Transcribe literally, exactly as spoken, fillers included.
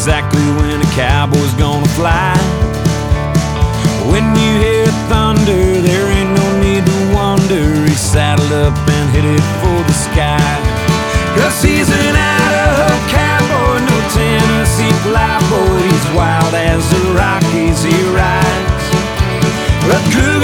exactly when a cowboy's gonna fly. When you hear thunder, there ain't no need to wonder. He's saddled up and headed for the sky. Cause he's an Idaho cowboy, no Tennessee plowboy. He's wild as the Rockies he rides. But Cougar